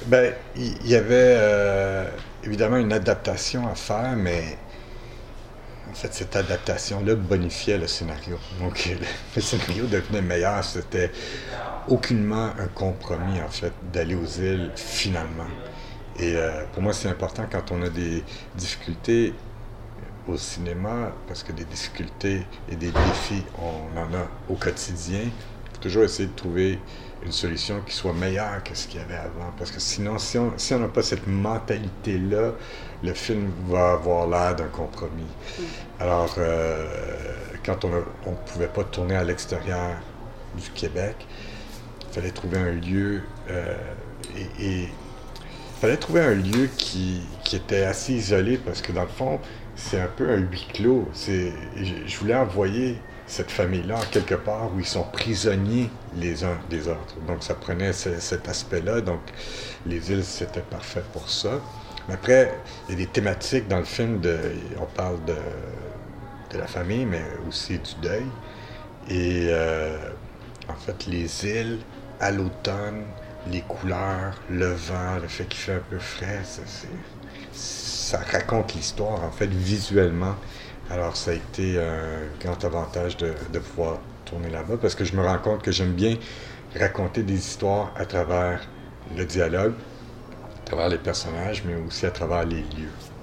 Ben, il y avait évidemment une adaptation à faire, mais en fait, cette adaptation-là bonifiait le scénario. Donc, le scénario devenait meilleur. C'était aucunement un compromis, en fait, d'aller aux îles finalement. Et pour moi, c'est important quand on a des difficultés au cinéma, parce que des difficultés et des défis, on en a au quotidien. Il faut toujours essayer de trouver une solution qui soit meilleure que ce qu'il y avait avant. Parce que sinon, si on n'a pas cette mentalité-là, le film va avoir l'air d'un compromis. Alors, quand on ne pouvait pas tourner à l'extérieur du Québec, il fallait trouver un lieu et fallait trouver un lieu qui était assez isolé parce que dans le fond, c'est un peu un huis clos. Je voulais envoyer cette famille-là en quelque part où ils sont prisonniers les uns des autres. Donc ça prenait cet aspect-là. Donc les îles, c'était parfait pour ça. Mais après, il y a des thématiques dans le film. On parle de la famille, mais aussi du deuil. Et en fait, les îles, à l'automne, les couleurs, le vent, le fait qu'il fait un peu frais, ça raconte l'histoire, en fait, visuellement. Alors, ça a été un grand avantage de pouvoir tourner là-bas parce que je me rends compte que j'aime bien raconter des histoires à travers le dialogue, à travers les personnages, mais aussi à travers les lieux.